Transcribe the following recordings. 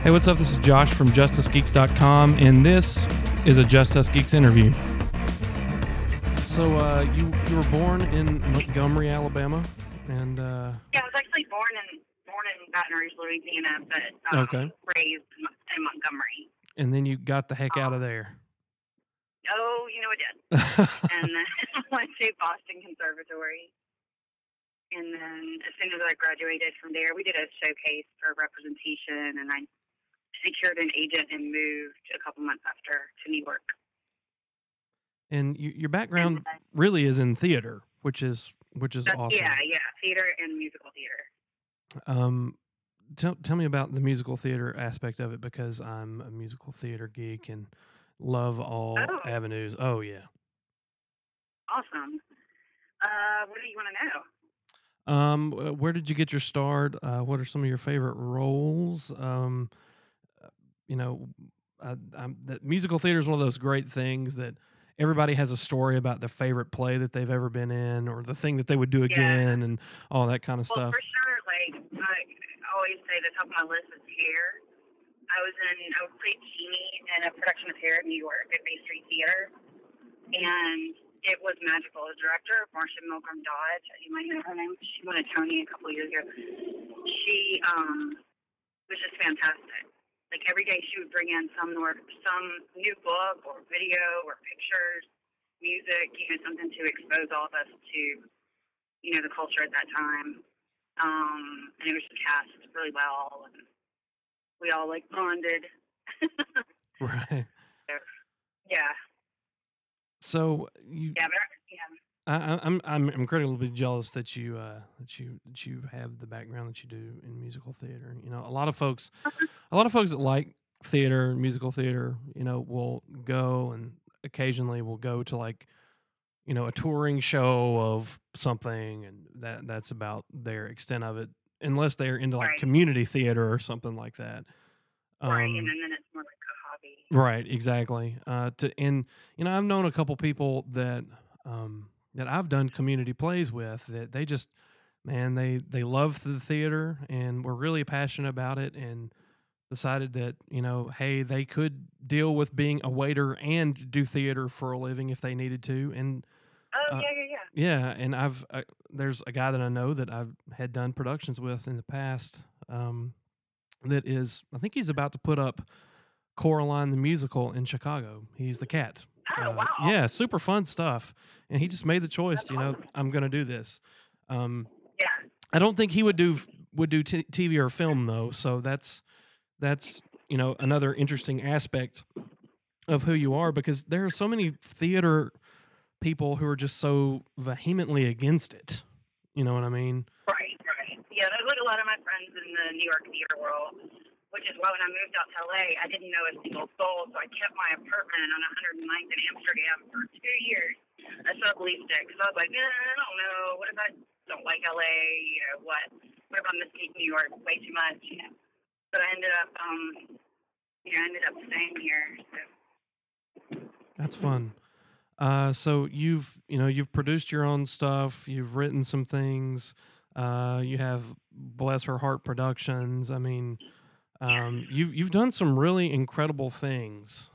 Hey, what's up? This is Josh from JustUsGeeks.com, and this is a Just Us Geeks interview. So, you were born in Montgomery, Alabama, and Yeah, I was actually born in Baton Rouge, Louisiana, but okay, raised in Montgomery. and then you got the heck out of there. Oh, I did. And then went to Boston Conservatory. And then as soon as I graduated from there, we did a showcase for representation, and I secured an agent and moved a couple months after to New York. And your background really is in theater, which is awesome. Yeah, theater and musical theater. Tell me about the musical theater aspect of it, because I'm a musical theater geek and love all avenues. Oh yeah. Awesome. What do you want to know? Where did you get your start? What are some of your favorite roles? That musical theater is one of those great things that everybody has a story about their favorite play that they've ever been in, or the thing that they would do again, and all that kind of stuff. For sure, I always say the top of my list is Hair. I played Jeannie in a production of Hair in New York at Bay Street Theater, and it was magical. The director, Marcia Milgram Dodge, you might know her name. She won a Tony a couple of years ago. She was just fantastic. Like every day, she would bring in some new book or video or pictures, music, something to expose all of us to, the culture at that time. And it was just cast really well, and we all bonded. Right. Yeah. So I'm incredibly jealous that you have the background that you do in musical theater. A lot of folks that like theater, musical theater, will go, and occasionally will go to a touring show of something, and that's about their extent of it, unless they're into community theater or something like that. Right, and then it's more like a hobby. Right, exactly. I've known a couple people that I've done community plays with, that they just, man, they love the theater and were really passionate about it, and decided that, hey, they could deal with being a waiter and do theater for a living if they needed to. And yeah, and there's a guy that I know that I've had done productions with in the past, that is, I think he's about to put up Coraline the Musical in Chicago. He's the cat. Oh, wow. Yeah, super fun stuff. And he just made the choice, I'm going to do this. I don't think he would do TV or film though. So that's another interesting aspect of who you are, because there are so many theater people who are just so vehemently against it. You know what I mean? Right. Yeah, there's a lot of my friends in the New York theater world, which is why when I moved out to LA, I didn't know a single soul, so I kept my apartment on 109th in Amsterdam for 2 years. I subleased it because I was like, I don't know, what if I don't like LA? What if I mistake New York way too much? But I ended up staying here. So. That's fun. So you've produced your own stuff. You've written some things. You have Bless Her Heart Productions. I mean, you've done some really incredible things.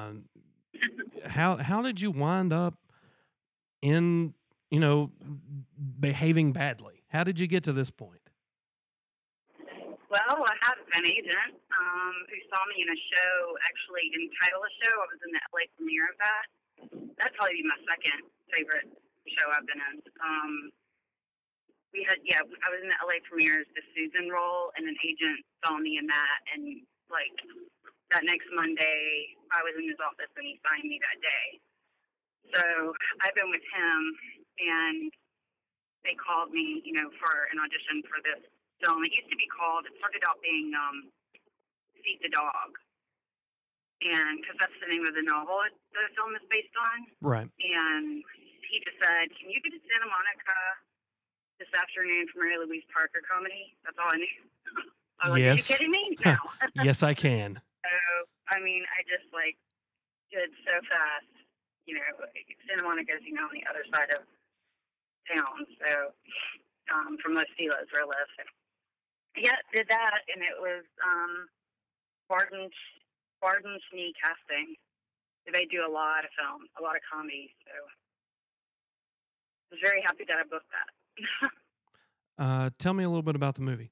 How did you wind up in behaving badly? How did you get to this point? Well, I had an agent who saw me in a show, actually entitled a show. I was in the LA premiere of that. That'd probably be my second favorite show I've been in. I was in the LA premieres, the Susan role, and an agent saw me in that, and that next Monday, I was in his office and he signed me that day. So I've been with him, and they called me, for an audition for this film. It started out being Feed the Dog, and because that's the name of the novel the film is based on. Right. And he just said, "Can you get to Santa Monica this afternoon for Mary Louise Parker comedy?" That's all I knew. I was like, "Are you kidding me?" No. Yes, I can. So, I just did so fast. Santa Monica is, on the other side of town. So, from Los Feliz, where I live. So, yeah, did that, and it was Barden Barden Schnee Casting. They do a lot of film, a lot of comedy. So I was very happy that I booked that. Tell me a little bit about the movie.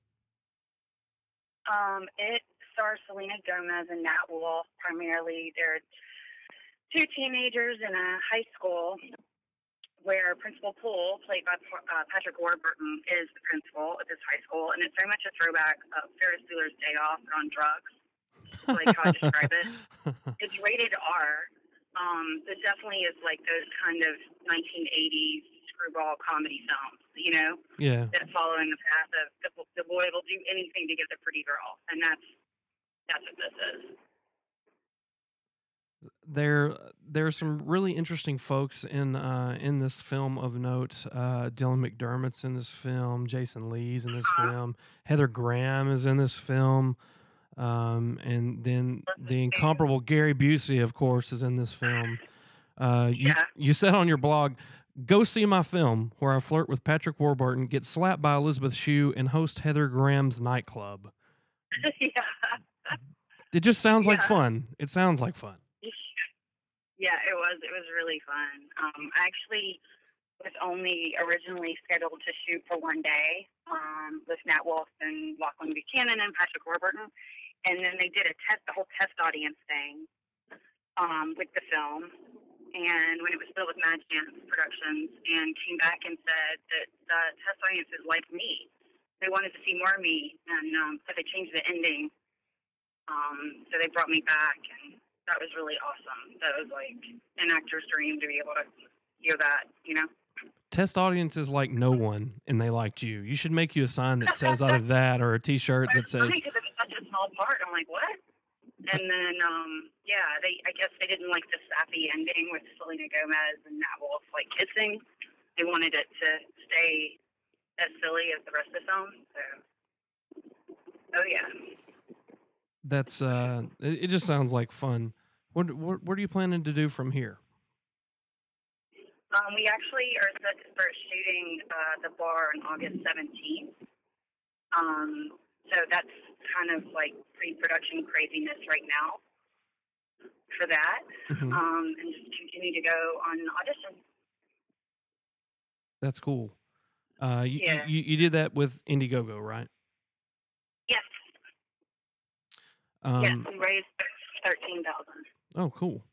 It stars Selena Gomez and Nat Wolff primarily. They're two teenagers in a high school where Principal Poole, played by Patrick Warburton, is the principal at this high school, and it's very much a throwback of Ferris Bueller's Day Off, but on drugs. Like how I describe it. It's rated R. It definitely is like those kind of 1980s screwball comedy films, Yeah. that follow in the path of the boy will do anything to get the pretty girl, and that's what this is. There's some really interesting folks in this film of note. Dylan McDermott's in this film. Jason Lee's in this film. Heather Graham is in this film. And then the incomparable Gary Busey, of course, is in this film. You said on your blog, "Go see my film where I flirt with Patrick Warburton, get slapped by Elizabeth Shue, and host Heather Graham's nightclub." Yeah. It just sounds like fun. It sounds like fun. Yeah, it was. It was really fun. I actually was only originally scheduled to shoot for one day with Nat Wolff and Lachlan Buchanan and Patrick Warburton, and then they did the whole test audience thing with the film. And when it was still with Mad Chance Productions, and came back and said that the test audiences liked me. They wanted to see more of me, and so they changed the ending. So they brought me back, and that was really awesome. That was like an actor's dream to be able to hear that, Test audiences like no one, and they liked you. You should make you a sign that says either that or a T-shirt that says. Because it was such a small part. I'm like, what? And then, I guess they didn't like the sappy ending with Selena Gomez and Nat Wolff like kissing. They wanted it to stay as silly as the rest of the film. So, oh yeah. That's it just sounds like fun. What are you planning to do from here? We actually are set to start shooting the bar on August 17th. So that's kind of like pre-production craziness right now for that. Mm-hmm. And just continue to go on audition. That's cool. You did that with Indiegogo, right? Yes. Yes, we raised $13,000. Oh, cool.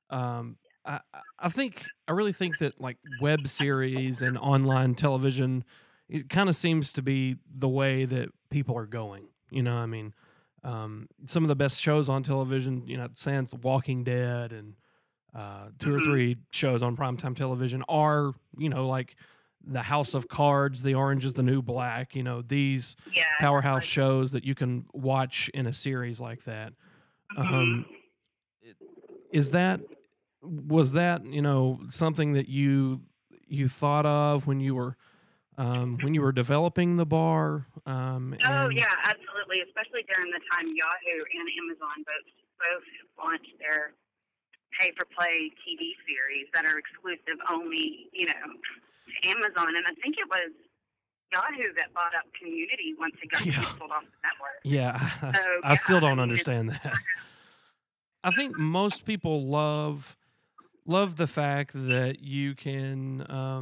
I really think that like web series and online television, it kind of seems to be the way that people are going. I mean, some of the best shows on television, sans Walking Dead and two or three shows on primetime television are, like the House of Cards, The Orange is the New Black, these powerhouse shows that you can watch in a series like that. Was that something that you thought of when you were developing the bar? Yeah, absolutely. Especially during the time Yahoo and Amazon both launched their pay-for-play TV series that are exclusive only, to Amazon. And I think it was Yahoo that bought up Community once it got canceled off the network. Yeah, I still don't understand that. I think most people love the fact that you can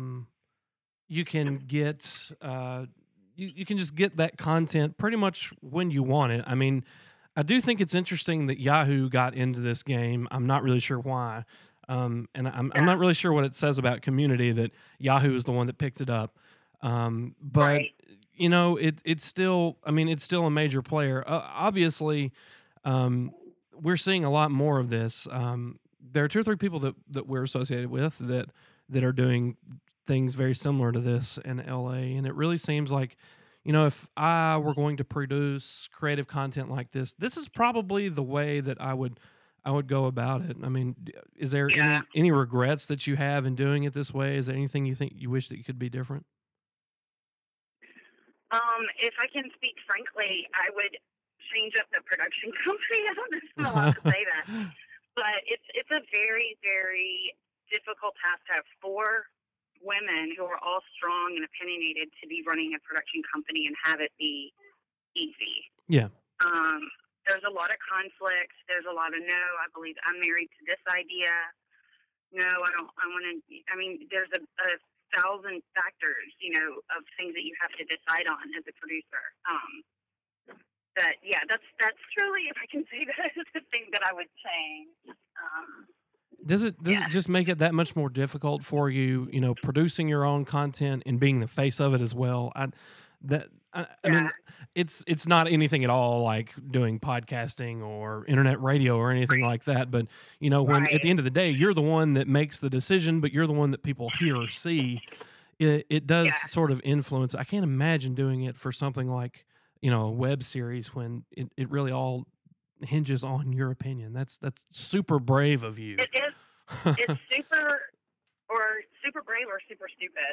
get you can just get that content pretty much when you want it. I mean, I do think it's interesting that Yahoo got into this game. I'm not really sure why, and I'm not really sure what it says about Community that Yahoo is the one that picked it up. But it's still. I mean, it's still a major player. Obviously, we're seeing a lot more of this. There are two or three people that we're associated with that are doing things very similar to this in LA, and it really seems like, if I were going to produce creative content like this is probably the way that I would go about it. I mean, is there any regrets that you have in doing it this way? Is there anything you think you wish that you could be different? If I can speak frankly, I would change up the production company. I don't know if I'm allowed to say that, but it's a very, very difficult task to have 4 women who are all strong and opinionated to be running a production company and have it be easy. Yeah. there's a lot of conflict. There's a lot of no, I believe I'm married to this idea. No, I don't. I want to. I mean, there's a thousand factors, of things that you have to decide on as a producer. But yeah, that's truly, if I can say that, is the thing that I would change. Does it just make it that much more difficult for you, producing your own content and being the face of it as well? I mean, it's not anything at all like doing podcasting or internet radio or anything like that. But when at the end of the day, you're the one that makes the decision, but you're the one that people hear or see. It does sort of influence. I can't imagine doing it for something like a web series when it really all hinges on your opinion. That's super brave of you. It is. It's super brave or super stupid.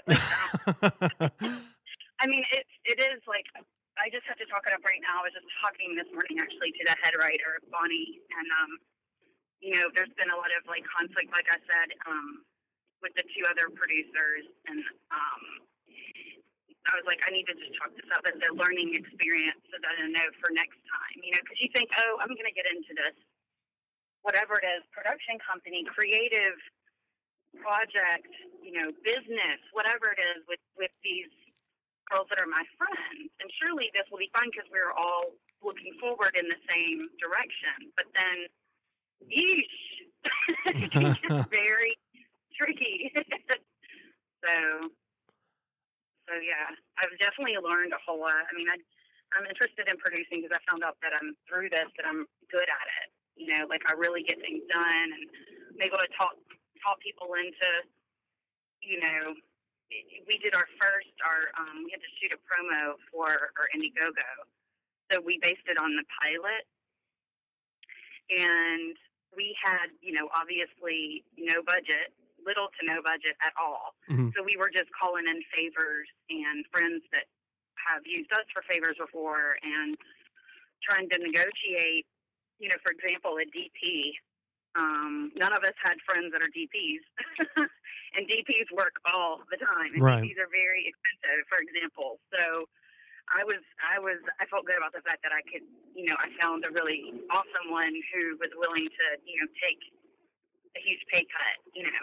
I mean, it is like, I just have to talk it up right now. I was just talking this morning actually to the head writer, Bonnie, and there's been a lot of like conflict, like I said, with the two other producers, and I was like, I need to just chalk this up as a learning experience so that I know for next time, because you think, oh, I'm going to get into this, whatever it is, production company, creative project, business, whatever it is with these girls that are my friends. And surely this will be fun because we're all looking forward in the same direction. But then, yeesh, it can get very tricky. So yeah, I've definitely learned a whole lot. I mean, I'm interested in producing because I found out that I'm through this, that I'm good at it. Like I really get things done, and I'm able to talk people into, we did we had to shoot a promo for our Indiegogo. So we based it on the pilot, and we had, obviously no budget, little to no budget at all. Mm-hmm. So we were just calling in favors and friends that have used us for favors before and trying to negotiate, for example, a DP. None of us had friends that are DPs, and DPs work all the time. And right. DPs are very expensive, for example. So I felt good about the fact that I could, I found a really awesome one who was willing to, take a huge pay cut,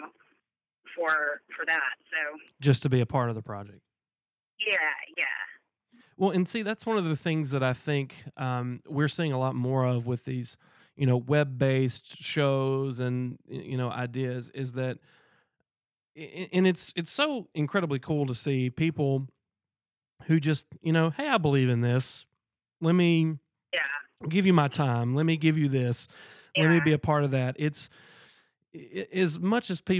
for that. So just to be a part of the project. Yeah. Well, and see, that's one of the things that I think we're seeing a lot more of with these, web-based shows and ideas, is that, and it's so incredibly cool to see people who just, hey, I believe in this. Let me give you my time. Let me give you this. Let me be a part of that. It's as much as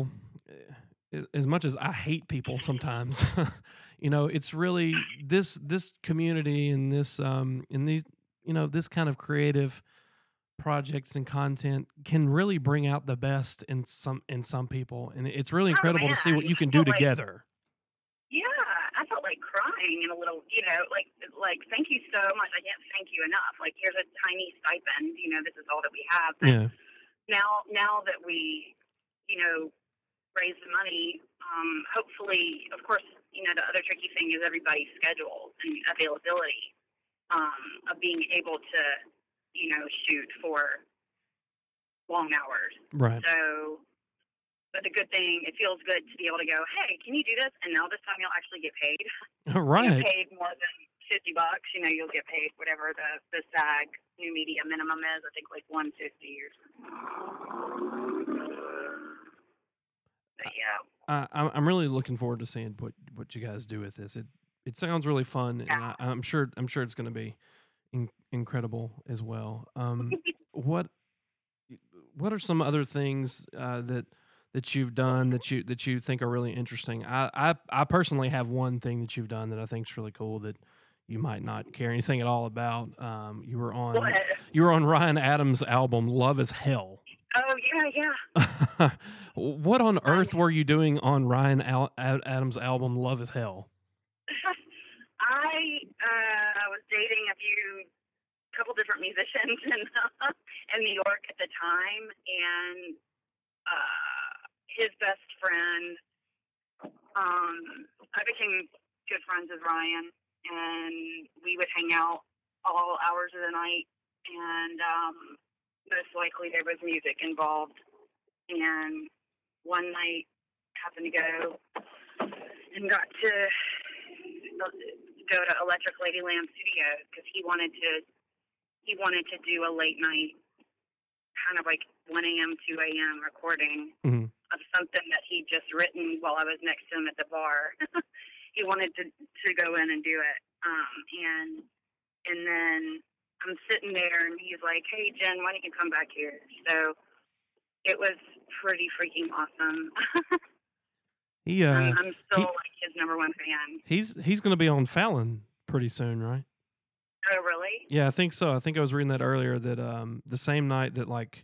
I hate people sometimes, it's really this community and this in these this kind of creative projects and content can really bring out the best in some people, and it's really incredible to see what you can do together. I felt like crying and a little, like thank you so much. I can't thank you enough. Like, here's a tiny stipend. This is all that we have. But now that we, raise the money, hopefully, of course, the other tricky thing is everybody's schedule and availability of being able to, shoot for long hours. Right. So, but the good thing, it feels good to be able to go, hey, can you do this? And now this time you'll actually get paid. Right. You paid more than $50, you'll get paid whatever the SAG new media minimum is. I think like $150 or something. But yeah. I'm really looking forward to seeing what you guys do with this. It sounds really fun, and I'm sure it's going to be incredible as well. What are some other things that you've done that you think are really interesting? I personally have one thing that you've done that I think is really cool that you might not care anything at all about. You were on Ryan Adams' album Love Is Hell. Oh yeah. What on earth were you doing on Ryan Adams' album Love Is Hell? I was dating a couple different musicians in New York at the time, and his best friend, I became good friends with Ryan, and we would hang out all hours of the night and most likely there was music involved. And one night happened to go and got to go to Electric Ladyland Studios because he wanted to do a late night kind of like 1 a.m. 2 a.m. recording of something that he'd just written while I was next to him at the bar. He wanted to go in and do it, and then I'm sitting there and he's like, "Hey Jen, why don't you come back here?" So it was pretty freaking awesome. I'm still like his number one fan. He's going to be on Fallon pretty soon, right? Oh, really? Yeah, I think so. I think I was reading that earlier that the same night that like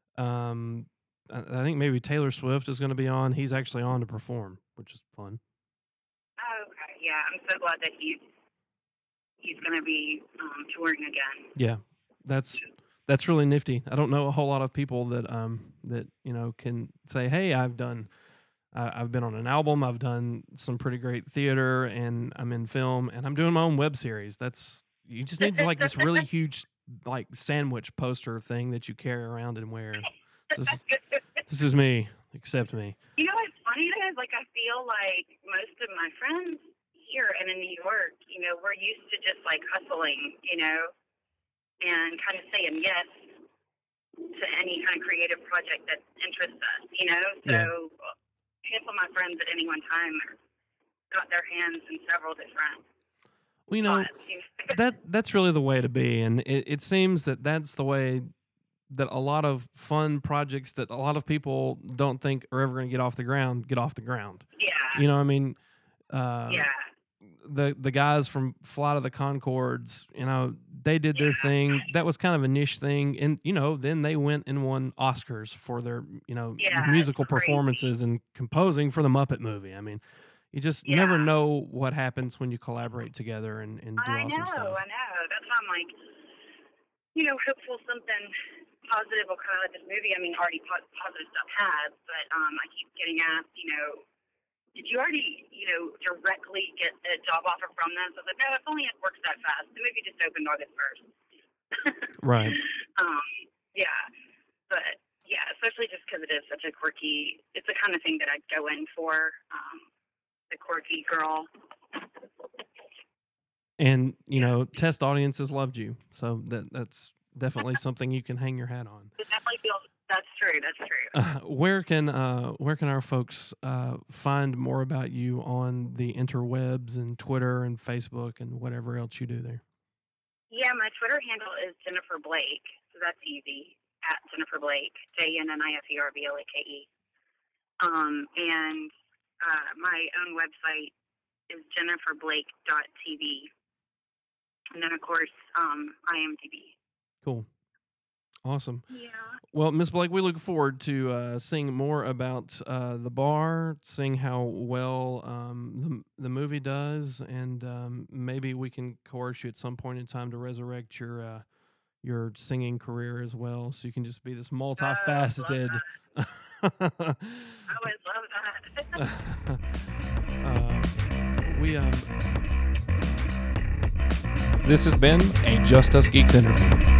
I think maybe Taylor Swift is going to be on, he's actually on to perform, which is fun. Oh, okay. Yeah, I'm so glad that he's going to be touring again. Yeah, that's really nifty. I don't know a whole lot of people that can say, "Hey, I've been on an album, I've done some pretty great theater, and I'm in film, and I'm doing my own web series." You just need like this really huge like sandwich poster thing that you carry around and wear. This is me. Accept me. You know what's funny is like I feel like most of my friends here and in New York, we're used to just like hustling, and kind of saying yes to any kind of creative project that interests us, So half of my friends at any one time got their hands in several different. Well, that's really the way to be, and it seems that that's the way that a lot of fun projects that a lot of people don't think are ever going to get off the ground. Yeah. I mean, the guys from Flight of the Conchords, they did their thing. That was kind of a niche thing, and then they went and won Oscars for their musical performances and composing for the Muppet movie. I mean, you just never know what happens when you collaborate together and do awesome stuff. I know. That's why I'm like, hopeful something positive will come out of this movie. I mean, already positive stuff has, but I keep getting asked, did you already, directly get a job offer from them? So I was like, no, if only it works that fast. The movie just opened August 1st. Right. Yeah. But, yeah, especially just because it is such a quirky, it's the kind of thing that I'd go in for, the quirky girl. And, test audiences loved you. So that's definitely something you can hang your hat on. It definitely feels, that's true. Where can our folks find more about you on the interwebs and Twitter and Facebook and whatever else you do there? Yeah, my Twitter handle is Jennifer Blake, so that's easy, at Jennifer Blake, JenniferBlake. And my own website is jenniferblake.tv. And then, of course, IMDb. Cool. Awesome. Yeah. Well, Miss Blake, we look forward to seeing more about the bar, seeing how well the movie does, and maybe we can coerce you at some point in time to resurrect your singing career as well, so you can just be this multifaceted. I always love that. This has been a Just Us Geeks interview.